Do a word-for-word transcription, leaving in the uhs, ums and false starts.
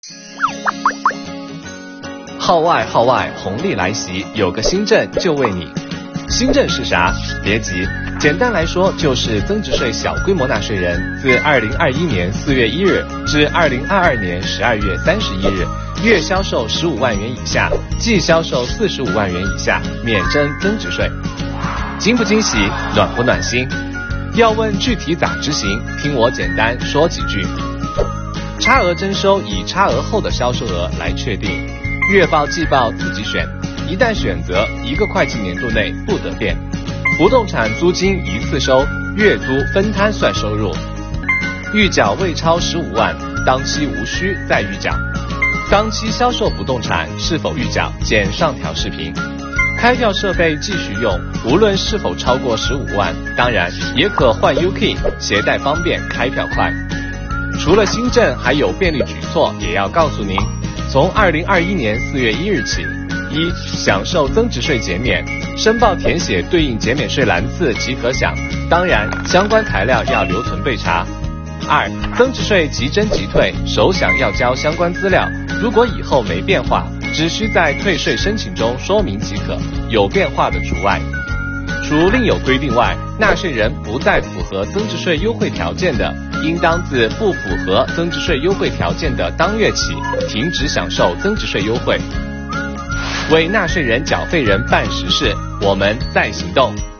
号外号外，红利来袭，有个新政就为你。新政是啥？别急，简单来说就是增值税小规模纳税人自二零二一年四月一日至二零二二年十二月三十一日，月销售十五万元以下，季销售四十五万元以下，免征增值税。惊不惊喜？暖不暖心？要问具体咋执行，听我简单说几句。差额征收以差额后的销售额来确定，月报季报自己选，一旦选择，一个会计年度内不得变。不动产租金一次收，月租分摊算收入。预缴未超十五万，当期无需再预缴。当期销售不动产是否预缴，见上条视频。开票设备继续用，无论是否超过十五万，当然也可换 U K， 携带方便，开票快。除了新政，还有便利举措也要告诉您。从二零二一年四月一日起，一、享受增值税减免，申报填写对应减免税栏次即可享，当然相关材料要留存备查。二、增值税即征即退，首享要交相关资料，如果以后没变化，只需在退税申请中说明即可，有变化的除外。除另有规定外，纳税人不再符合增值税优惠条件的，应当自不符合增值税优惠条件的当月起停止享受增值税优惠。为纳税人缴费人办实事，我们在行动。